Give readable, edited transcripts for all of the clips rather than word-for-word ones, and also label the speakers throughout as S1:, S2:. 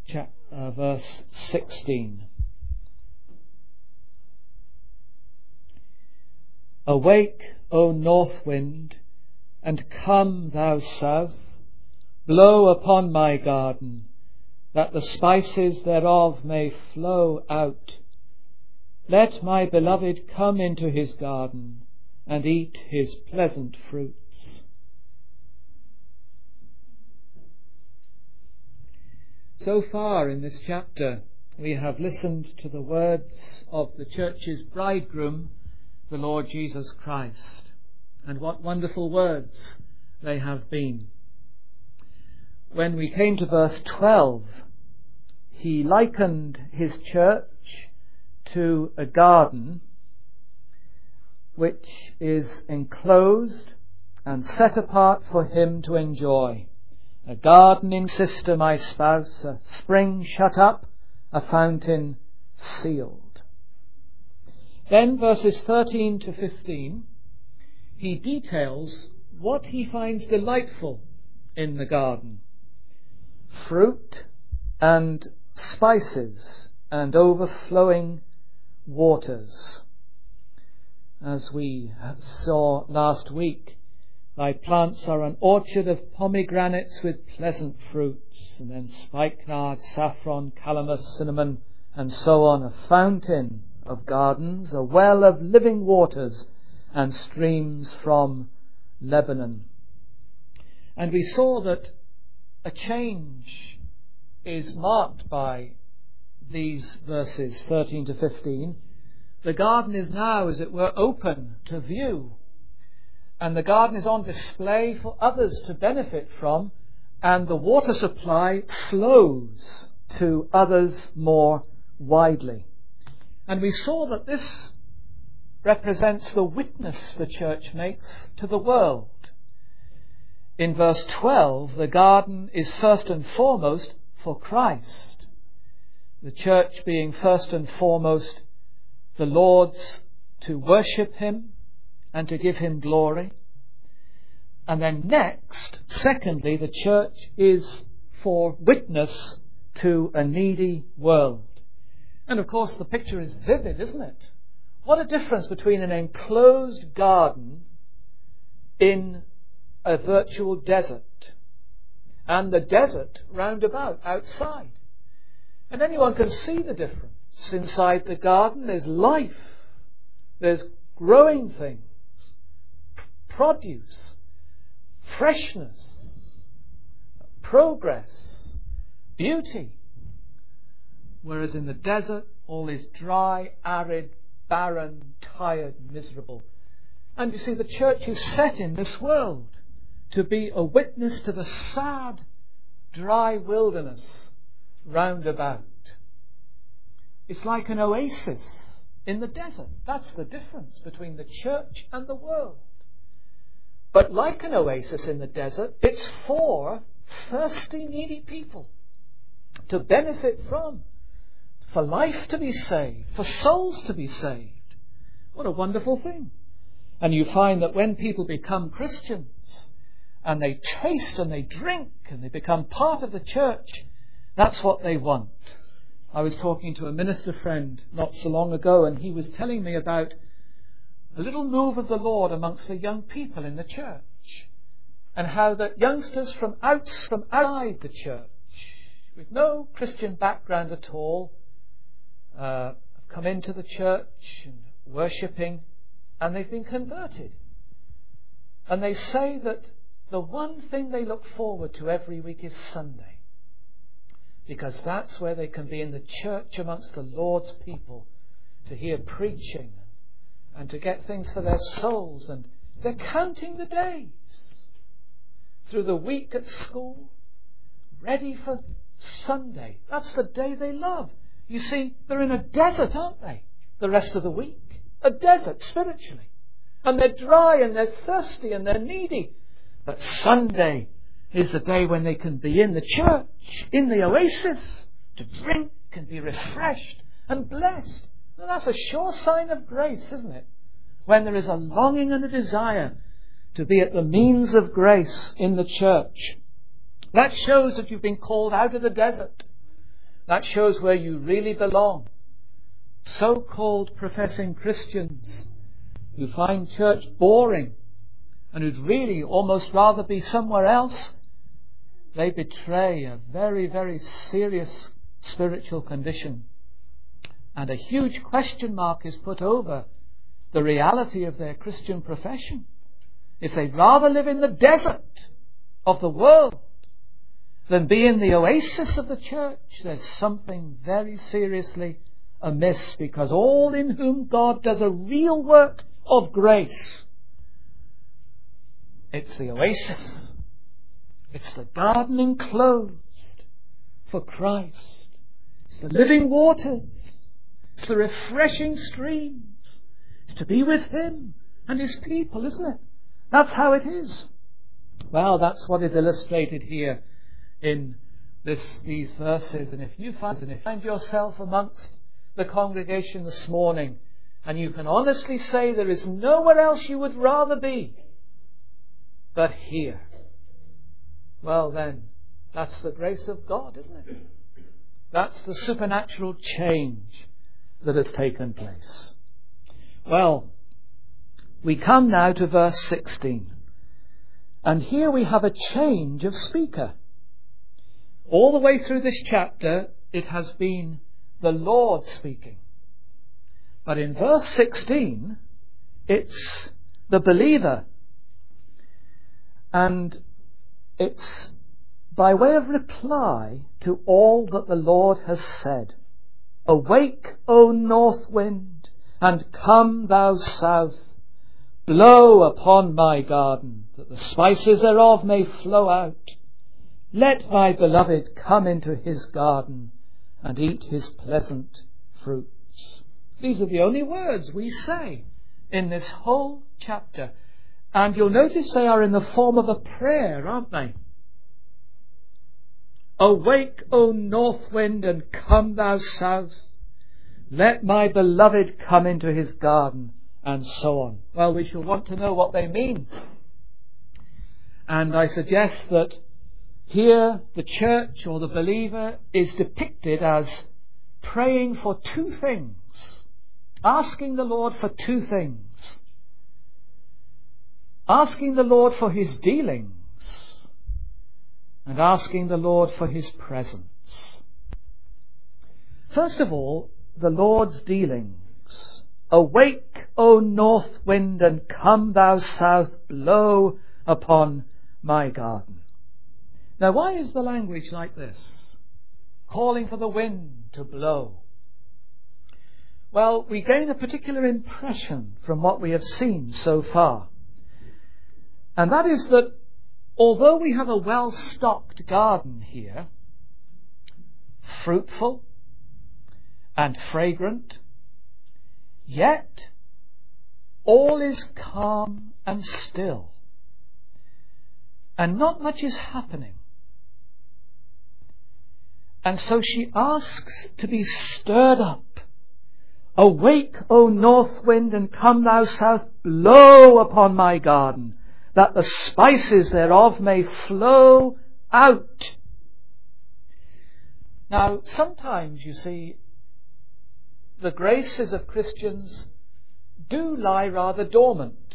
S1: verse 16. Awake, O north wind, and come, thou south, blow upon my garden, that the spices thereof may flow out. Let my beloved come into his garden, and eat his pleasant fruits. So far in this chapter, we have listened to the words of the church's bridegroom, the Lord Jesus Christ. And what wonderful words they have been. When we came to verse 12, he likened his church to a garden which is enclosed and set apart for him to enjoy. A gardening sister, my spouse, a spring shut up, a fountain sealed. Then verses 13 to 15, he details what he finds delightful in the garden. Fruit and spices and overflowing waters. As we saw last week, thy plants are an orchard of pomegranates with pleasant fruits, and then spikenard, saffron, calamus, cinnamon, and so on, a fountain of gardens, a well of living waters, and streams from Lebanon. And we saw that a change is marked by these verses 13 to 15. The garden is now, as it were, open to view, and the garden is on display for others to benefit from, and the water supply flows to others more widely. And we saw that this represents the witness the church makes to the world. In verse 12, the garden is first and foremost for Christ, the church being first and foremost the Lord's, to worship him and to give him glory. And then next, secondly, the church is for witness to a needy world. And of course the picture is vivid, isn't it? What a difference between an enclosed garden in a virtual desert and the desert round about outside. And anyone can see the difference. Inside the garden there's life, there's growing things, produce, freshness, progress, beauty. Whereas in the desert all is dry, arid, barren, tired, miserable. And you see, the church is set in this world to be a witness to the sad, dry wilderness round about. It's like an oasis in the desert. That's the difference between the church and the world. But like an oasis in the desert, it's for thirsty, needy people to benefit from, for life to be saved, for souls to be saved. What a wonderful thing. And you find that when people become Christians and they taste and they drink and they become part of the church, that's what they want. I was talking to a minister friend not so long ago, and he was telling me about a little move of the Lord amongst the young people in the church, and how that youngsters from outside the church, with no Christian background at all, have come into the church and worshipping, and they've been converted. And they say that the one thing they look forward to every week is Sunday, because that's where they can be in the church amongst the Lord's people to hear preaching and to get things for their souls. And they're counting the days through the week at school, ready for Sunday. That's the day they love. You see, they're in a desert, aren't they, the rest of the week? A desert spiritually. And they're dry and they're thirsty and they're needy. But Sunday is the day when they can be in the church, in the oasis, to drink and be refreshed and blessed. And that's a sure sign of grace, isn't it? When there is a longing and a desire to be at the means of grace in the church. That shows that you've been called out of the desert That shows where you really belong. So-called professing Christians who find church boring and who'd really almost rather be somewhere else, they betray a very, very serious spiritual condition. And a huge question mark is put over the reality of their Christian profession. If they'd rather live in the desert of the world than be in the oasis of the church, there's something very seriously amiss, because all in whom God does a real work of grace, it's the oasis, it's the garden enclosed for Christ, it's the living waters, it's the refreshing streams, it's to be with Him and His people, isn't it? That's how it is. Well, that's what is illustrated here in these verses. And if you find yourself amongst the congregation this morning, and you can honestly say there is nowhere else you would rather be but here, well then, that's the grace of God, isn't it? That's the supernatural change that has taken place. Well, we come now to verse 16. And here we have a change of speaker. All the way through this chapter, it has been the Lord speaking. But in verse 16, it's the believer. And it's by way of reply to all that the Lord has said. Awake, O north wind, and come, thou south. Blow upon my garden, that the spices thereof may flow out. Let my beloved come into his garden, and eat his pleasant fruits. These are the only words we say in this whole chapter. And you'll notice they are in the form of a prayer, aren't they? Awake, O north wind, and come, thou south. Let my beloved come into his garden, and so on. Well, we shall want to know what they mean. And I suggest that here the church or the believer is depicted as praying for two things, asking the Lord for two things. Asking the Lord for His dealings and asking the Lord for His presence. First of all, the Lord's dealings. Awake, O north wind, and come, thou south, blow upon my garden. Now, why is the language like this? Calling for the wind to blow. Well, we gain a particular impression from what we have seen so far. And that is that although we have a well-stocked garden here, fruitful and fragrant, yet all is calm and still, and not much is happening. And so she asks to be stirred up. Awake, O north wind, and come, thou south, blow upon my garden, that the spices thereof may flow out. Now, sometimes, you see, the graces of Christians do lie rather dormant.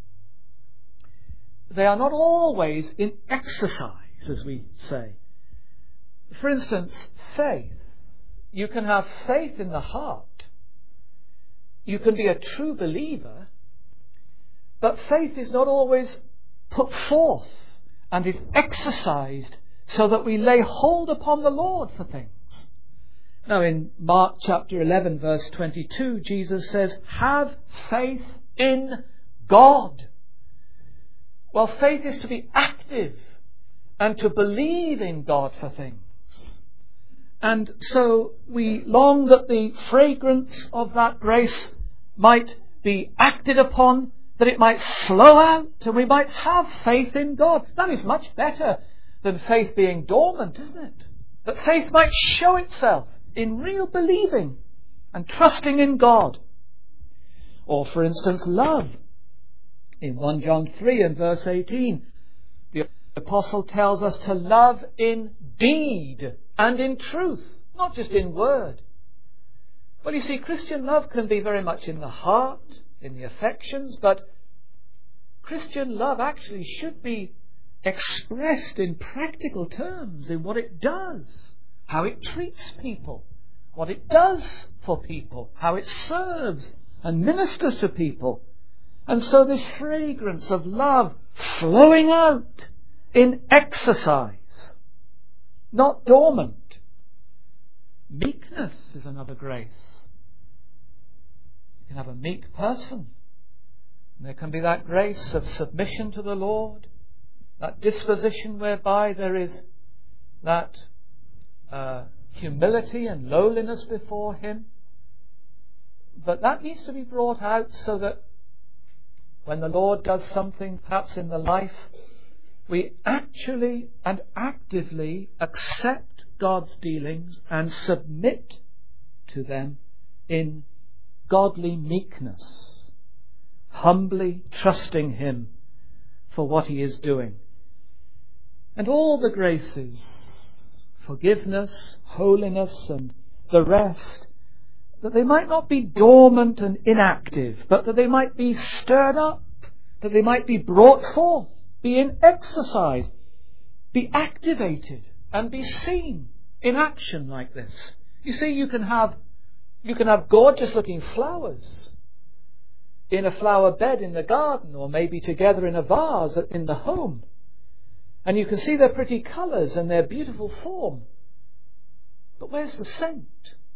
S1: They are not always in exercise, as we say. For instance, faith. You can have faith in the heart. You can be a true believer, but faith is not always put forth and is exercised so that we lay hold upon the Lord for things. Now in Mark chapter 11 verse 22, Jesus says, have faith in God. Well, faith is to be active and to believe in God for things. And so we long that the fragrance of that grace might be acted upon, that it might flow out, and we might have faith in God. That is much better than faith being dormant, isn't it? That faith might show itself in real believing and trusting in God. Or, for instance, love. In 1 John 3 and verse 18, the Apostle tells us to love in deed and in truth. not just in word. Well, you see, Christian love can be very much in the heart, in the affections, but Christian love actually should be expressed in practical terms, in what it does, how it treats people, what it does for people, how it serves and ministers to people. And so this fragrance of love flowing out in exercise, not dormant. Meekness is another grace. You can have a meek person. And there can be that grace of submission to the Lord, that disposition whereby there is that humility and lowliness before Him. But that needs to be brought out so that when the Lord does something perhaps in the life, we actually and actively accept God's dealings and submit to them in godly meekness, humbly trusting Him for what He is doing. And all the graces, forgiveness, holiness, and the rest, that they might not be dormant and inactive, but that they might be stirred up, that they might be brought forth, be in exercise, be activated, and be seen in action like this. You see, you can have gorgeous looking flowers in a flower bed in the garden, or maybe together in a vase in the home. And you can see their pretty colours and their beautiful form. But where's the scent?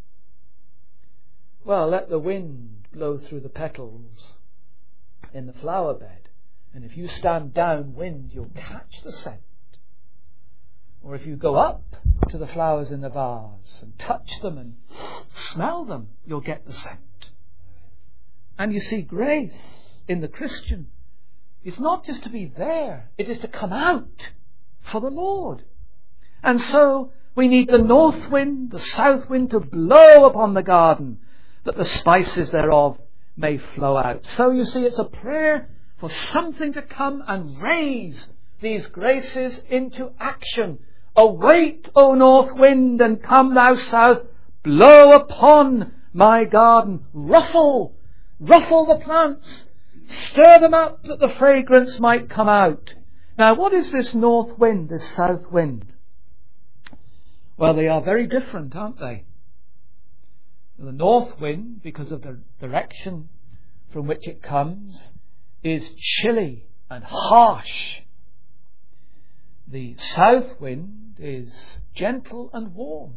S1: Well, let the wind blow through the petals in the flower bed. And if you stand downwind, you'll catch the scent. Or if you go up to the flowers in the vase and touch them and smell them, you'll get the scent. And you see, grace in the Christian is not just to be there, it is to come out for the Lord. And so we need the north wind, the south wind to blow upon the garden, that the spices thereof may flow out. So you see, it's a prayer for something to come and raise these graces into action. Awake, O north wind, and come thou south, blow upon my garden, ruffle the plants, stir them up that the fragrance might come out. Now, what is this north wind, this south wind? Well, they are very different, aren't they? The north wind, because of the direction from which it comes, is chilly and harsh. The south wind is gentle and warm.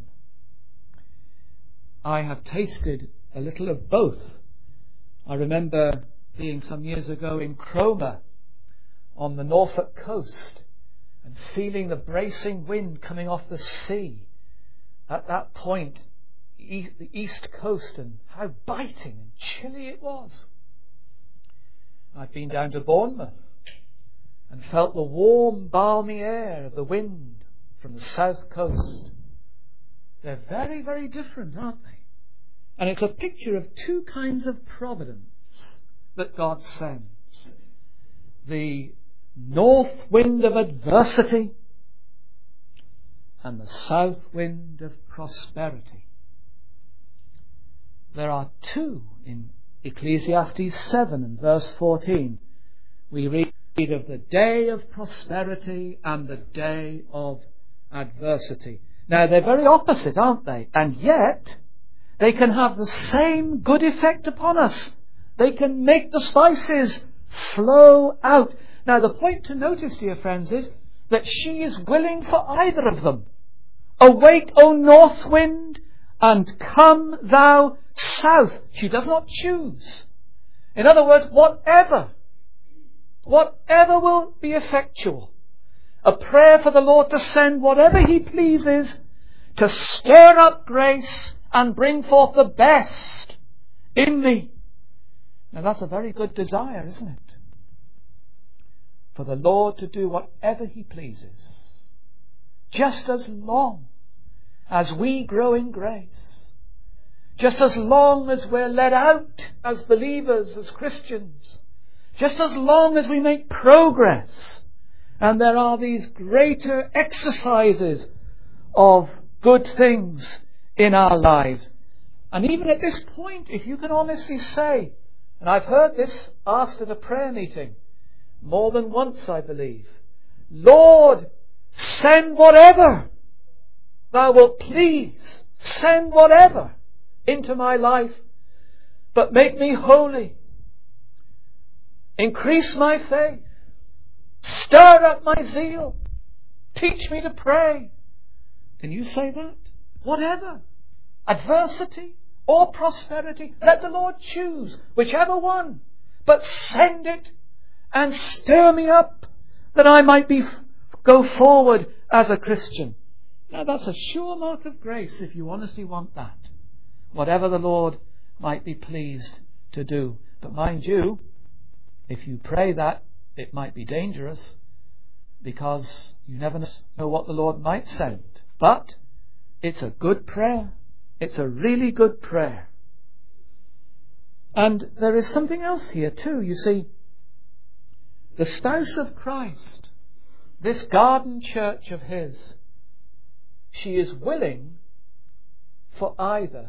S1: I have tasted a little of both. I remember being some years ago in Cromer on the Norfolk coast and feeling the bracing wind coming off the sea at that point, the east coast, and how biting and chilly it was. I've been down to Bournemouth and felt the warm, balmy air of the wind from the south coast. They're very, very different, aren't they? And it's a picture of two kinds of providence that God sends. The north wind of adversity and the south wind of prosperity. There are two in Ecclesiastes 7 and verse 14. We read of the day of prosperity and the day of adversity. Now, they're very opposite, aren't they? And yet, they can have the same good effect upon us. They can make the spices flow out. Now, the point to notice, dear friends, is that she is willing for either of them. Awake, O north wind, and come thou south. She does not choose. In other words, whatever will be effectual. A prayer for the Lord to send whatever He pleases to stir up grace and bring forth the best in me. Now that's a very good desire, isn't it? For the Lord to do whatever He pleases. Just as long as we grow in grace. Just as long as we're led out as believers, as Christians. Just as long as we make progress. And there are these greater exercises of good things in our lives. And even at this point, if you can honestly say, and I've heard this asked at a prayer meeting more than once, I believe, Lord, send whatever thou wilt please, send whatever into my life, but make me holy. Increase my faith. Stir up my zeal. Teach me to pray. Can you say that? Whatever. Adversity or prosperity, let the Lord choose whichever one. But send it and stir me up that I might go forward as a Christian. Now that's a sure mark of grace if you honestly want that. Whatever the Lord might be pleased to do. But mind you, if you pray that, it might be dangerous, because you never know what the Lord might send. But it's a good prayer. It's a really good prayer. And there is something else here too. You see, the spouse of Christ, this garden church of his, she is willing for either.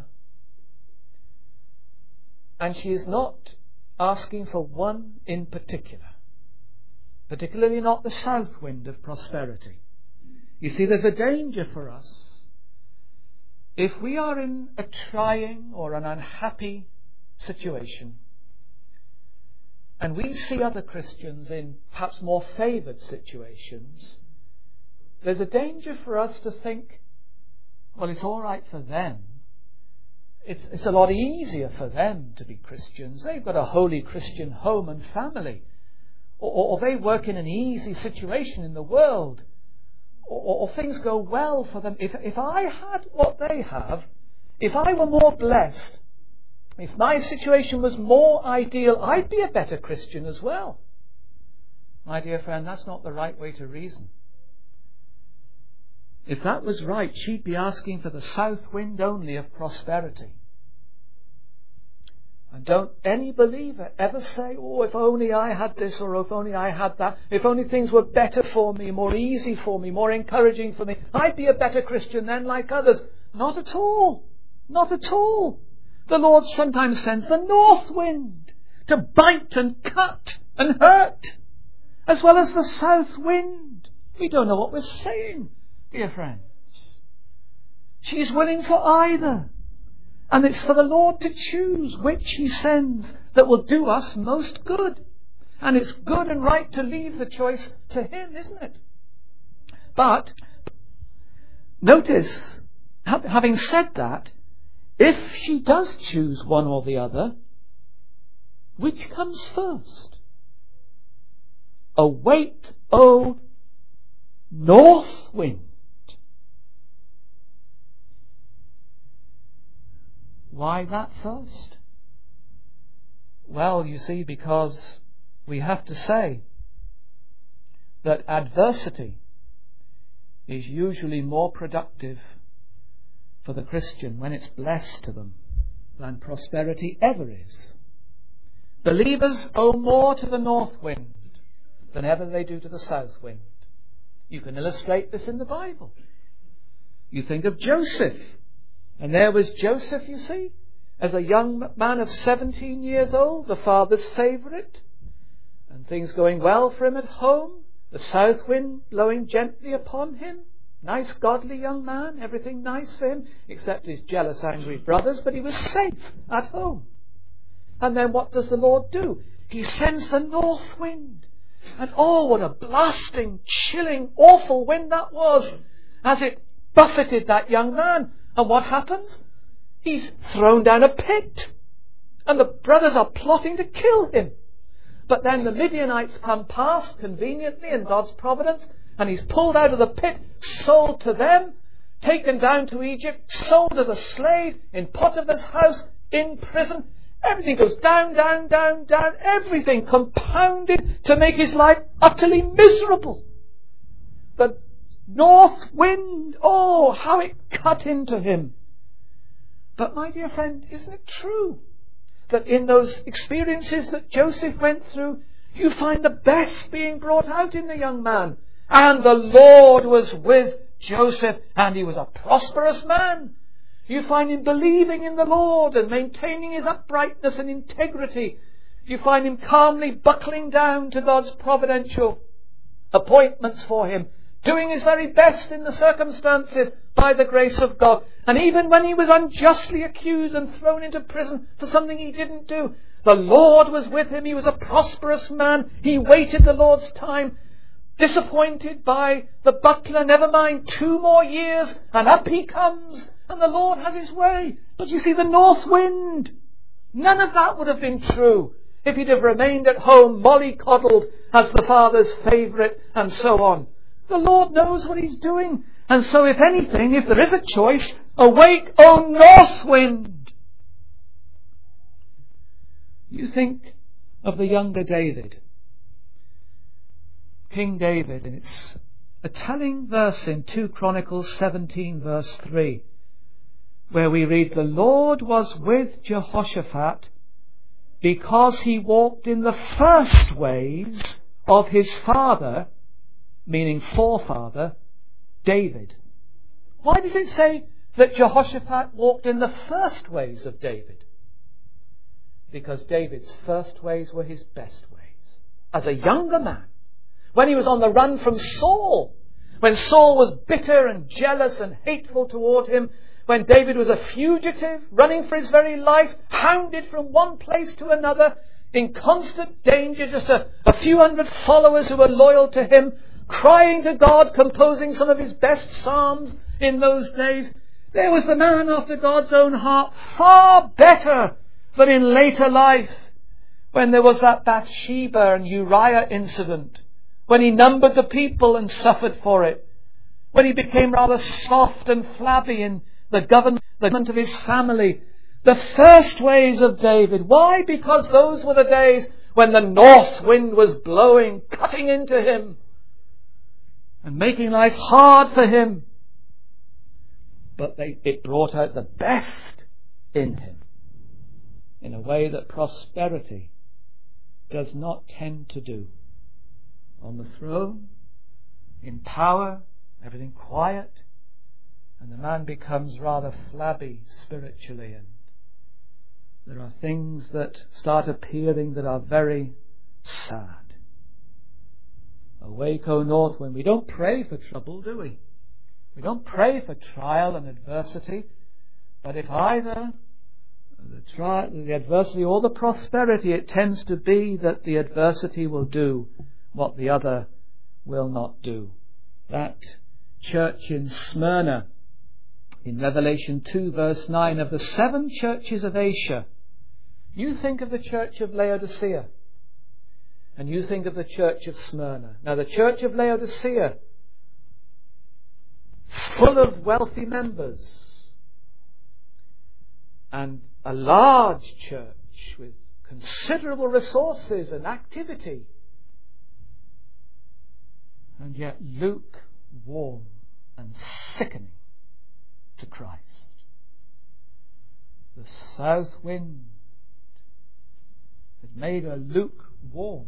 S1: And she is not asking for one in particular. Particularly not the south wind of prosperity. You see, there's a danger for us. If we are in a trying or an unhappy situation, and we see other Christians in perhaps more favoured situations, there's a danger for us to think, well, it's all right for them. It's a lot easier for them to be Christians. They've got a holy Christian home and family. Or they work in an easy situation in the world. Or things go well for them. If I had what they have, if I were more blessed, if my situation was more ideal, I'd be a better Christian as well. My dear friend, that's not the right way to reason. If that was right, she'd be asking for the south wind only of prosperity. And don't any believer ever say, oh, if only I had this, or if only I had that, if only things were better for me, more easy for me, more encouraging for me, I'd be a better Christian then like others. Not at all. Not at all. The Lord sometimes sends the north wind to bite and cut and hurt, as well as the south wind. We don't know what we're saying, dear friends. She's willing for either. And it's for the Lord to choose which He sends that will do us most good. And it's good and right to leave the choice to Him, isn't it? But notice, having said that, if she does choose one or the other, which comes first? Awake, O north wind. Why that first? Well, you see, because we have to say that adversity is usually more productive for the Christian when it's blessed to them than prosperity ever is. Believers owe more to the north wind than ever they do to the south wind. You can illustrate this in the Bible. You think of Joseph. And there was Joseph, you see, as a young man of 17 years old, the father's favourite, and things going well for him at home, the south wind blowing gently upon him, nice godly young man, everything nice for him, except his jealous, angry brothers, but he was safe at home. And then what does the Lord do? He sends the north wind. And oh, what a blasting, chilling, awful wind that was, as it buffeted that young man. And what happens? He's thrown down a pit. And the brothers are plotting to kill him. But then the Midianites come past conveniently in God's providence, and he's pulled out of the pit, sold to them, taken down to Egypt, sold as a slave in Potiphar's house, in prison. Everything goes down, down, down, down. Everything compounded to make his life utterly miserable. The north wind, oh, how it cut into him. But my dear friend, isn't it true that in those experiences that Joseph went through, you find the best being brought out in the young man? And the Lord was with Joseph, and he was a prosperous man. You find him believing in the Lord and maintaining his uprightness and integrity. You find him calmly buckling down to God's providential appointments for him, doing his very best in the circumstances by the grace of God. And even when he was unjustly accused and thrown into prison for something he didn't do, the Lord was with him. He was a prosperous man. He waited the Lord's time. Disappointed by the butler, never mind, 2 more years, and up he comes, and the Lord has his way. But you see, the north wind, none of that would have been true if he'd have remained at home, mollycoddled as the father's favourite, and so on. The Lord knows what he's doing. And so if anything, if there is a choice, awake, O north wind! You think of the younger David, King David, and it's a telling verse in 2 Chronicles 17 verse 3, where we read, "The Lord was with Jehoshaphat because he walked in the first ways of his father," meaning forefather, David. Why does it say that Jehoshaphat walked in the first ways of David? Because David's first ways were his best ways. As a younger man, when he was on the run from Saul, when Saul was bitter and jealous and hateful toward him, when David was a fugitive, running for his very life, hounded from one place to another, in constant danger, just a few hundred followers who were loyal to him, crying to God, composing some of his best psalms in those days. There was the man after God's own heart, far better than in later life, when there was that Bathsheba and Uriah incident, when he numbered the people and suffered for it, when he became rather soft and flabby in the government of his family. The first ways of David. Why? Because those were the days when the north wind was blowing, cutting into him and making life hard for him. But it brought out the best in him in a way that prosperity does not tend to do. On the throne, in power, everything quiet, and the man becomes rather flabby spiritually, and there are things that start appearing that are very sad. Awake, O north wind. We don't pray for trouble, do we? We don't pray for trial and adversity, but if either the adversity or the prosperity, it tends to be that the adversity will do what the other will not do. That church in Smyrna, in Revelation 2 verse 9, of the 7 churches of Asia, you think of the church of Laodicea and you think of the church of Smyrna. Now the church of Laodicea, full of wealthy members and a large church with considerable resources and activity, and yet lukewarm and sickening to Christ. The south wind had made her lukewarm.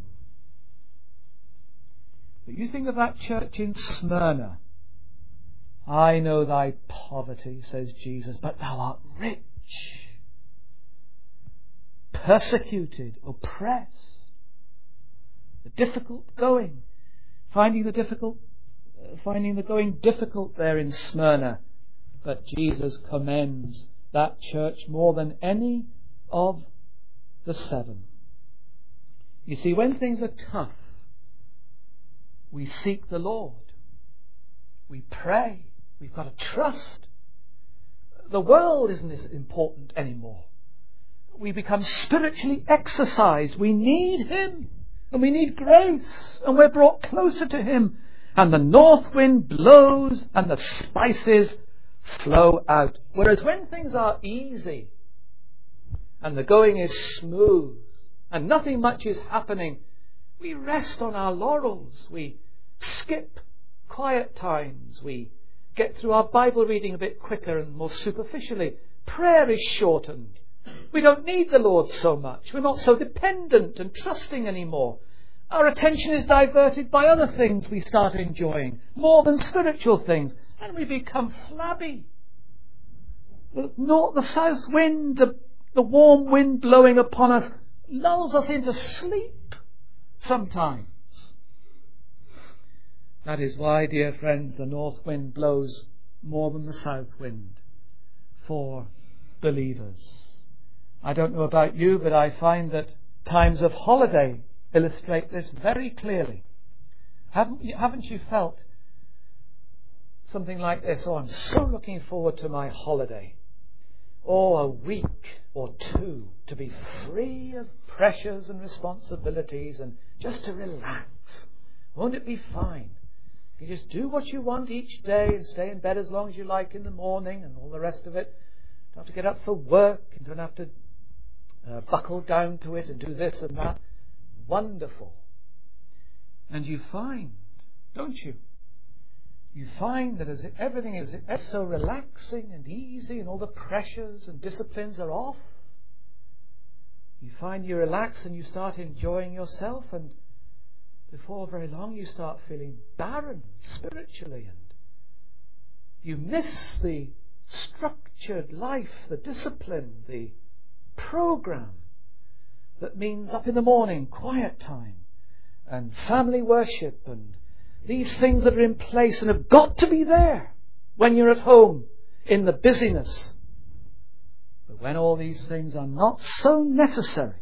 S1: But you think of that church in Smyrna. I know thy poverty, says Jesus, but thou art rich. Persecuted, oppressed, the difficult going, finding the going difficult there in Smyrna. But Jesus commends that church more than any of the 7. You see, when things are tough, we seek the Lord. We pray. We've got to trust. The world isn't as important anymore. We become spiritually exercised. We need Him. And we need grace. And we're brought closer to Him. And the north wind blows and the spices flow out. Whereas when things are easy and the going is smooth and nothing much is happening, we rest on our laurels. We skip quiet times. We get through our Bible reading a bit quicker and more superficially. Prayer is shortened. We don't need the Lord so much. We're not so dependent and trusting anymore. Our attention is diverted by other things we start enjoying, more than spiritual things, and we become flabby. the south wind, the warm wind blowing upon us, lulls us into sleep sometimes. That is why, dear friends, the north wind blows more than the south wind for believers. I don't know about you, but I find that times of holiday illustrate this very clearly. Haven't you felt something like this? Oh, I'm so looking forward to my holiday. Or a week or two to be free of pressures and responsibilities and just to relax. Won't it be fine? You just do what you want each day and stay in bed as long as you like in the morning and all the rest of it. Don't have to get up for work and don't have to buckle down to it and do this and that. Wonderful. And you find, don't you? You find that as everything is so relaxing and easy and all the pressures and disciplines are off, you find you relax and you start enjoying yourself, and before very long you start feeling barren spiritually, and you miss the structured life, the discipline, the program that means up in the morning, quiet time, and family worship, and these things that are in place and have got to be there when you're at home in the busyness. But when all these things are not so necessary,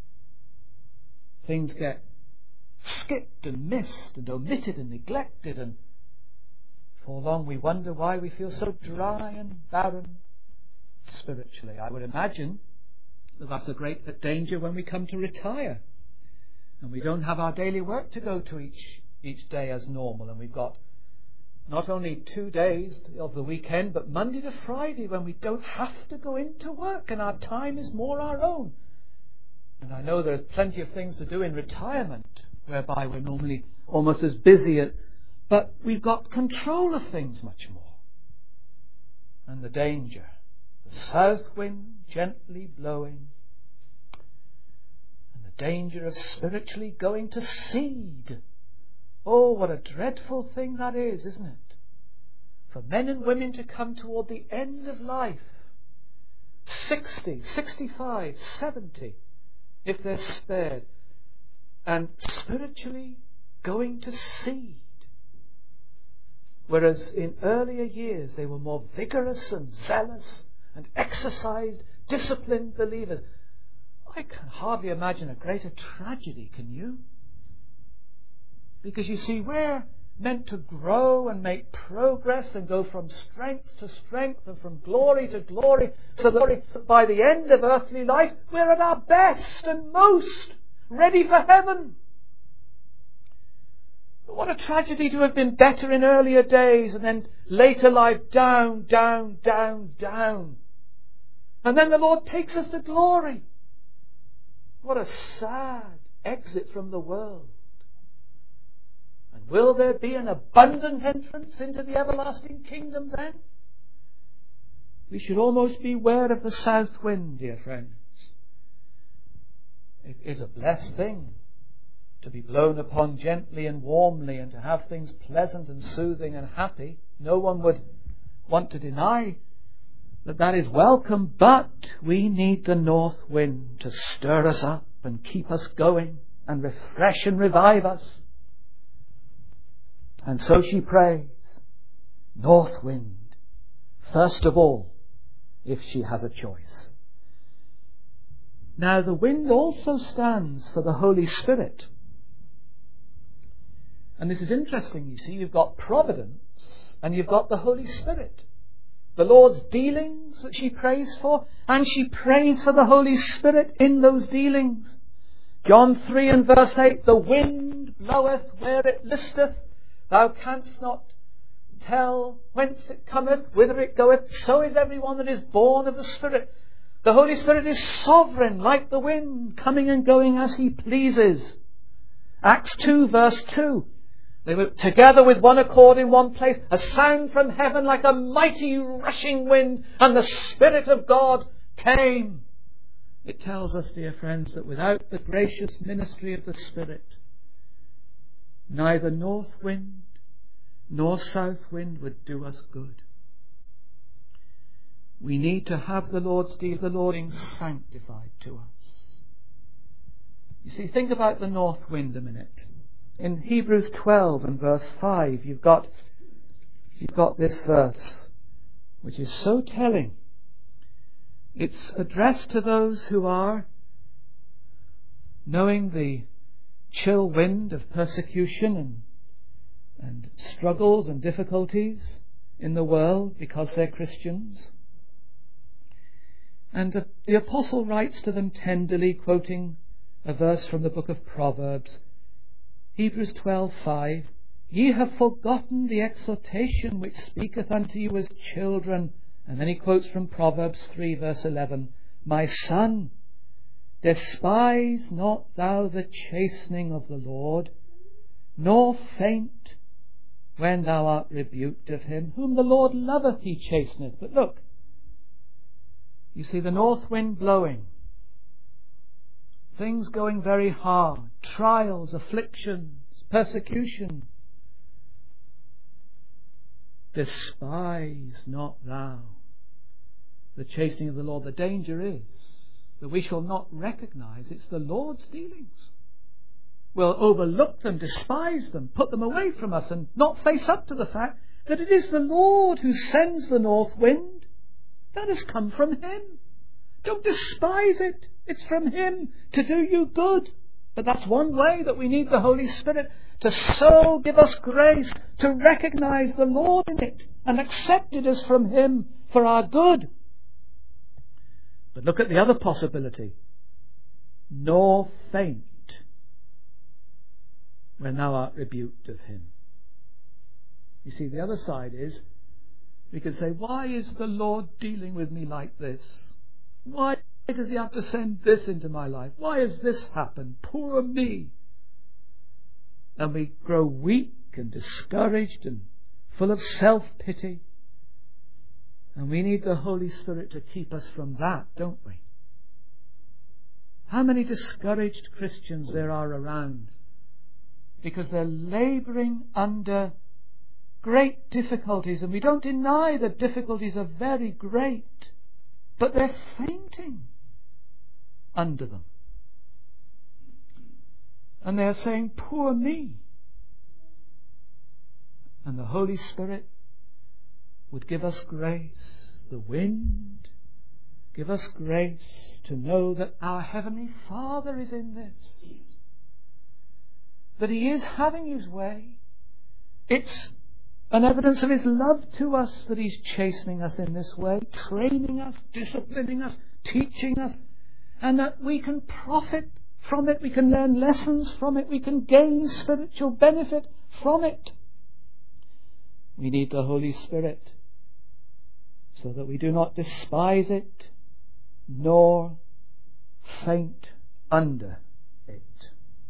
S1: things get skipped and missed and omitted and neglected, and for long we wonder why we feel so dry and barren spiritually. I would imagine that that's a great danger when we come to retire and we don't have our daily work to go to each day as normal, and we've got not only 2 days of the weekend but Monday to Friday when we don't have to go into work and our time is more our own. And I know there's plenty of things to do in retirement whereby we're normally almost as busy, but we've got control of things much more. And the danger, the south wind gently blowing, and the danger of spiritually going to seed. Oh, what a dreadful thing that is, isn't it? For men and women to come toward the end of life, 60, 65, 70, if they're spared, and spiritually going to seed. Whereas in earlier years they were more vigorous and zealous and exercised, disciplined believers. I can hardly imagine a greater tragedy, can you? Because you see, we're meant to grow and make progress and go from strength to strength and from glory to glory, so that by the end of earthly life we're at our best and most ready for heaven. But what a tragedy to have been better in earlier days and then later life down, down, down, down. And then the Lord takes us to glory. What a sad exit from the world. And will there be an abundant entrance into the everlasting kingdom then? We should almost beware of the south wind, dear friends. It is a blessed thing to be blown upon gently and warmly and to have things pleasant and soothing and happy. No one would want to deny that is welcome, but we need the north wind to stir us up and keep us going and refresh and revive us. And so she prays, north wind, first of all, if she has a choice. Now the wind also stands for the Holy Spirit. And this is interesting, you see, you've got providence and you've got the Holy Spirit. The Lord's dealings that she prays for, and she prays for the Holy Spirit in those dealings. John 3 and verse 8, the wind bloweth where it listeth. Thou canst not tell whence it cometh, whither it goeth. So is everyone that is born of the Spirit. The Holy Spirit is sovereign, like the wind, coming and going as He pleases. Acts 2 verse 2. They were together with one accord in one place, a sound from heaven like a mighty rushing wind, and the Spirit of God came. It tells us, dear friends, that without the gracious ministry of the Spirit, neither north wind nor south wind would do us good. we need to have the Lord's deal, the Lord being sanctified to us. You see, think about the north wind a minute. In Hebrews 12 and verse 5, you've got this verse, which is so telling. It's addressed to those who are knowing the chill wind of persecution and struggles and difficulties in the world because they're Christians. And the apostle writes to them tenderly, quoting a verse from the book of Proverbs, Hebrews 12:5, "Ye have forgotten the exhortation which speaketh unto you as children." And then he quotes from Proverbs 3 verse 11, "My son, despise not thou the chastening of the Lord, nor faint when thou art rebuked of him. Whom the Lord loveth he chasteneth." But look, you see the north wind blowing, things going very hard, trials, afflictions, persecution. "Despise not thou the chastening of the Lord." The danger is that we shall not recognize it's the Lord's dealings. We'll overlook them, despise them, put them away from us, and not face up to the fact that it is the Lord who sends the north wind. That has come from Him. Don't despise it. It's from Him to do you good. But that's one way that we need the Holy Spirit to so give us grace to recognize the Lord in it and accept it as from Him for our good. But look at the other possibility. "Nor faint when thou art rebuked of him." You see, the other side is, we could say, why is the Lord dealing with me like this? Why does He have to send this into my life? Why has this happened? Poor me. And we grow weak and discouraged and full of self-pity. And we need the Holy Spirit to keep us from that, don't we? How many discouraged Christians there are around because they're labouring under great difficulties, and we don't deny that difficulties are very great, but they're fainting under them. And they're saying, "Poor me." And the Holy Spirit would give us grace, the wind, give us grace to know that our Heavenly Father is in this, that He is having His way. It's an evidence of His love to us that He's chastening us in this way, training us, disciplining us, teaching us, and that we can profit from it, we can learn lessons from it, we can gain spiritual benefit from it. We need the Holy Spirit so that we do not despise it nor faint under it.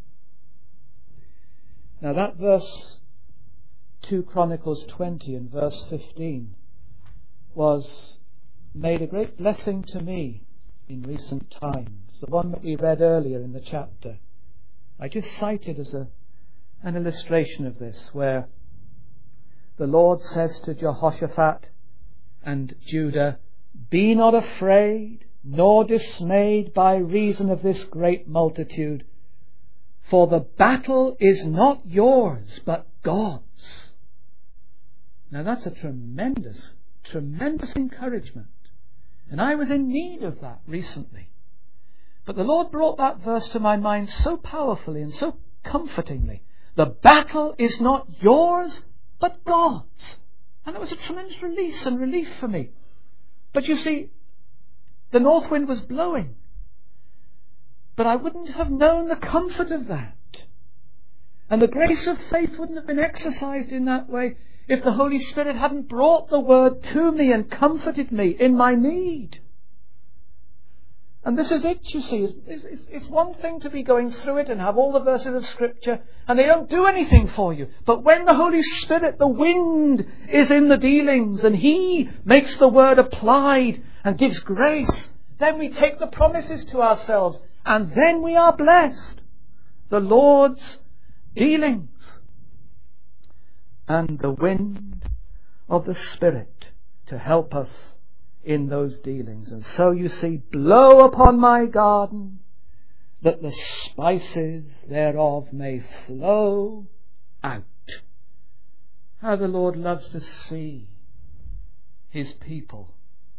S1: Now that verse 2 Chronicles 20 and verse 15 was made a great blessing to me in recent times. The one that we read earlier in the chapter. I just cited as an illustration of this, where the Lord says to Jehoshaphat and Judah, "Be not afraid nor dismayed by reason of this great multitude, for the battle is not yours but God's." Now that's a tremendous, tremendous encouragement. And I was in need of that recently. But the Lord brought that verse to my mind so powerfully and so comfortingly. The battle is not yours but God's. And it was a tremendous release and relief for me. But you see, the north wind was blowing. But I wouldn't have known the comfort of that. And the grace of faith wouldn't have been exercised in that way if the Holy Spirit hadn't brought the Word to me and comforted me in my need. And this is it, you see. It's one thing to be going through it and have all the verses of Scripture, and they don't do anything for you. But when the Holy Spirit, the wind, is in the dealings, and He makes the Word applied and gives grace, then we take the promises to ourselves, and then we are blessed. The Lord's dealings. And the wind of the Spirit to help us in those dealings. And so you see, blow upon my garden, that the spices thereof may flow out. How the Lord loves to see his people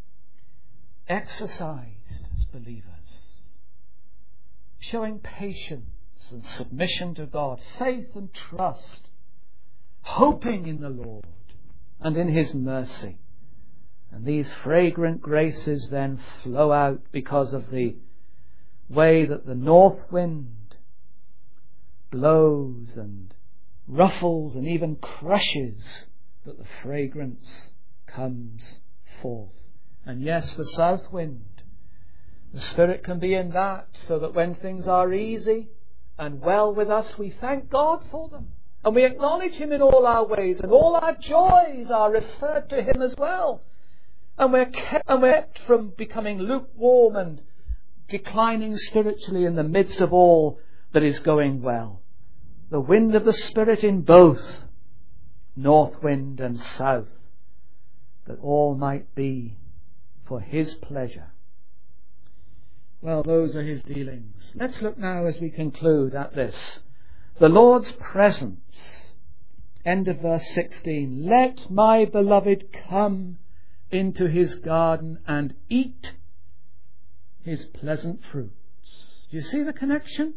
S1: exercised as believers, showing patience and submission to God, faith and trust, hoping in the Lord and in his mercy. And these fragrant graces then flow out because of the way that the north wind blows and ruffles and even crushes, that the fragrance comes forth. And yes, the south wind, the Spirit can be in that, so that when things are easy and well with us, we thank God for them. And we acknowledge him in all our ways, and all our joys are referred to him as well. And we're kept from becoming lukewarm and declining spiritually in the midst of all that is going well. The wind of the Spirit in both north wind and south, that all might be for his pleasure. Well, those are his dealings. Let's look now as we conclude at this. The Lord's presence. End of verse 16. Let my beloved come into his garden and eat his pleasant fruits. Do you see the connection?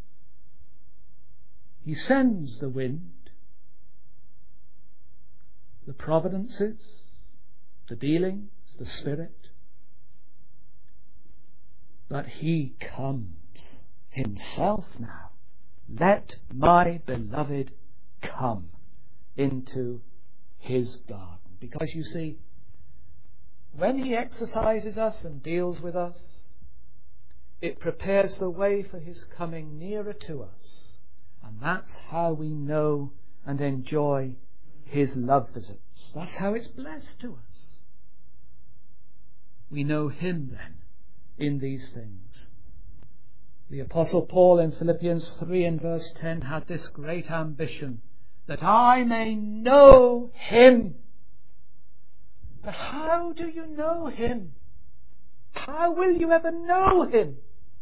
S1: He sends the wind, the providences, the dealings, the Spirit. But he comes himself now. Let my beloved come into his garden. Because you see, when he exercises us and deals with us, it prepares the way for his coming nearer to us. And that's how we know and enjoy his love visits. That's how it's blessed to us. We know him then in these things. The Apostle Paul in Philippians 3 and verse 10 had this great ambition, that I may know him. But how do you know him? How will you ever know him?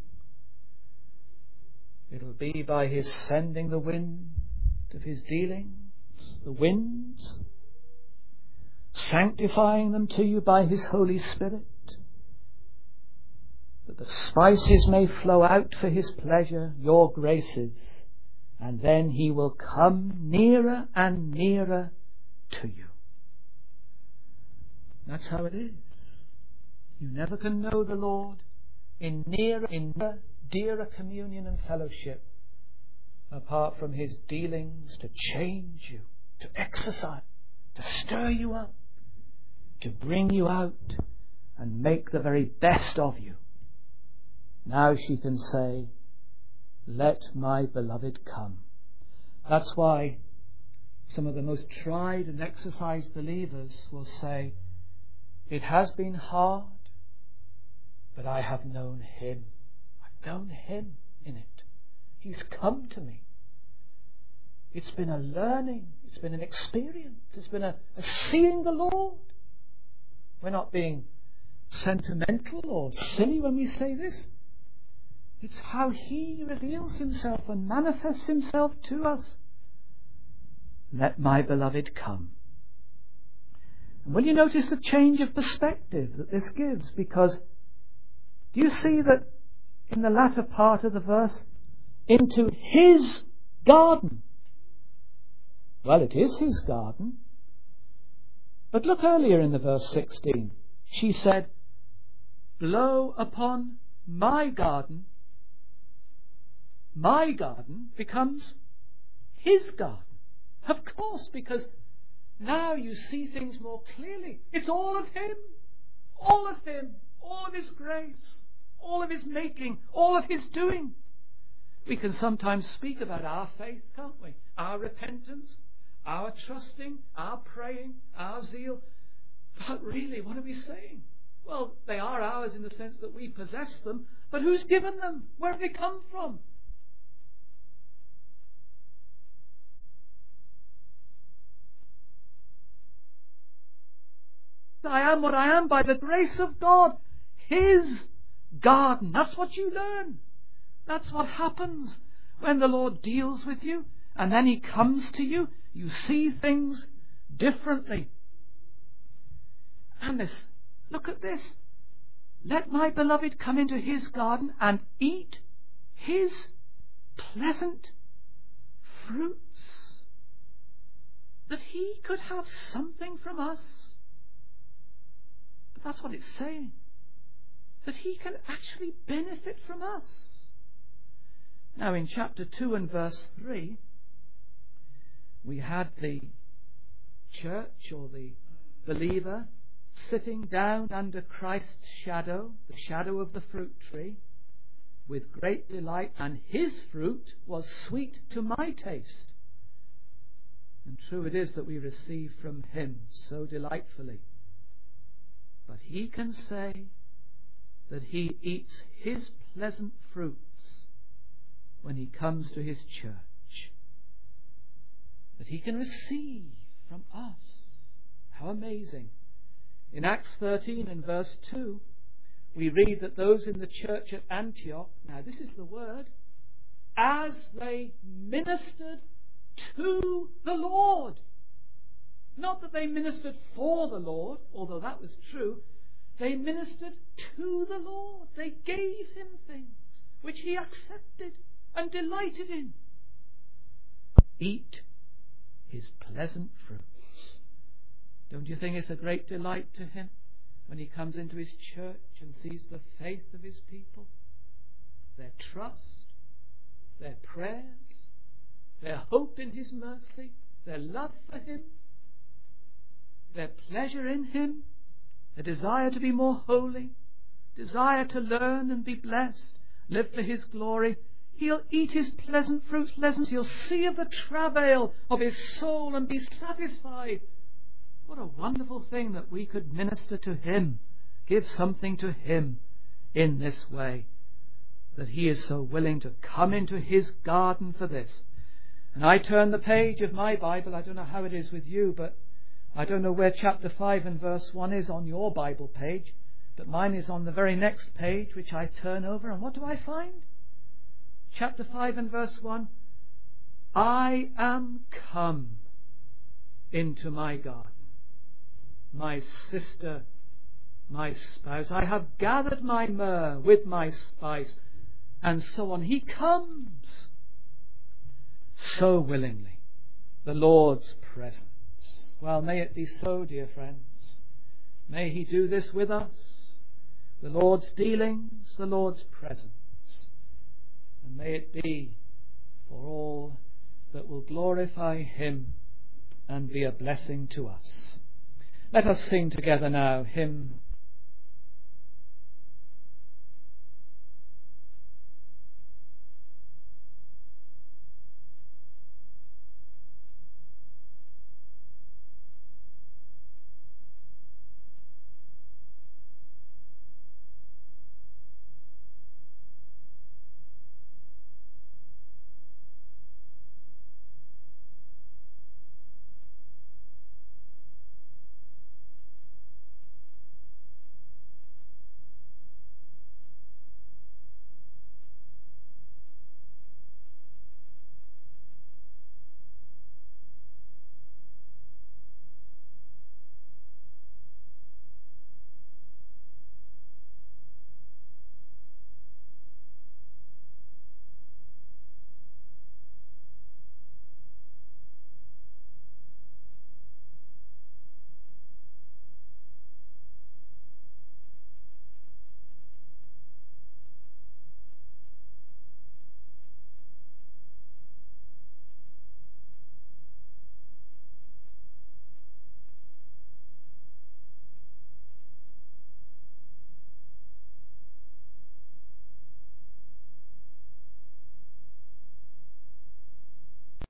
S1: It'll be by his sending the wind of his dealings, the winds, sanctifying them to you by his Holy Spirit, that the spices may flow out for his pleasure, your graces, and then he will come nearer and nearer to you. That's how it is. You never can know the Lord in nearer, dearer communion and fellowship apart from his dealings to change you, to exercise, to stir you up, to bring you out and make the very best of you. Now she can say, let my beloved come. That's why some of the most tried and exercised believers will say, it has been hard, but I have known him. I've known him in it. He's come to me. It's been a learning. It's been an experience. It's been a seeing the Lord. We're not being sentimental or silly when we say this. It's how he reveals himself and manifests himself to us. Let my beloved come. And will you notice the change of perspective that this gives? Because do you see that in the latter part of the verse, into his garden? Well, it is his garden. But look earlier in the verse 16. She said, blow upon my garden. My garden becomes his garden. Of course, because now you see things more clearly. It's all of him. All of him. All of his grace. All of his making. All of his doing. We can sometimes speak about our faith, can't we? Our repentance, our trusting, our praying, our zeal. But really, what are we saying? Well, they are ours in the sense that we possess them. But who's given them? Where have they come from? I am what I am by the grace of God. His garden. That's what you learn. That's what happens when the Lord deals with you and then He comes to you. You see things differently. And look at this. Let my beloved come into His garden and eat His pleasant fruits. That He could have something from us. But that's what it's saying. That He can actually benefit from us. Now in chapter 2 and verse 3, we had the church or the believer sitting down under Christ's shadow, the shadow of the fruit tree, with great delight, and His fruit was sweet to my taste. And true it is that we receive from Him so delightfully. But He can say that He eats His pleasant fruits when He comes to His church. That He can receive from us. How amazing. In Acts 13 and verse 2, we read that those in the church at Antioch, now this is the word, as they ministered to the Lord. Not that they ministered for the Lord, although that was true. They ministered to the Lord. They gave Him things which He accepted and delighted in. Eat His pleasant fruits. Don't you think it's a great delight to Him when He comes into His church and sees the faith of His people, their trust, their prayers, their hope in His mercy, their love for Him, their pleasure in Him, a desire to be more holy, desire to learn and be blessed, live for His glory. He'll eat His pleasant fruits. He'll see of the travail of His soul and be satisfied. What a wonderful thing that we could minister to Him, give something to Him in this way, that He is so willing to come into His garden for this. And I turn the page of my Bible. I don't know how it is with you, but I don't know where chapter 5 and verse 1 is on your Bible page, but mine is on the very next page, which I turn over. And what do I find? Chapter 5 and verse 1. I am come into my garden. My sister, my spouse, I have gathered my myrrh with my spice, and so on. He comes so willingly, the Lord's presence. Well, may it be so, dear friends. May He do this with us, the Lord's dealings, the Lord's presence, and may it be for all that will glorify Him and be a blessing to us. Let us sing together now hymn